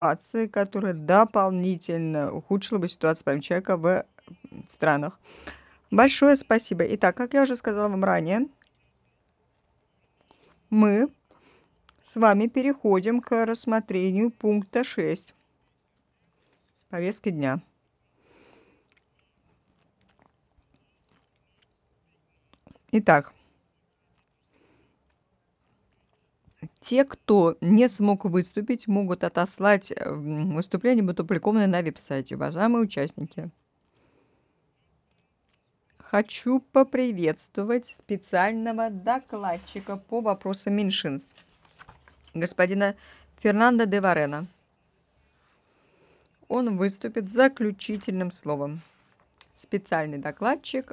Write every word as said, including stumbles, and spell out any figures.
ситуации, которая дополнительно ухудшила бы ситуацию прав человека в странах. Большое спасибо. Итак, как я уже сказала вам ранее, мы с вами переходим к рассмотрению пункта шесть повестки дня. Итак, те, кто не смог выступить, могут отослать м, выступление, будут опубликованы на веб-сайте. Уважаемые участники, хочу поприветствовать специального докладчика по вопросам меньшинств, господина Фернандо де Варена. Он выступит с заключительным словом. Специальный докладчик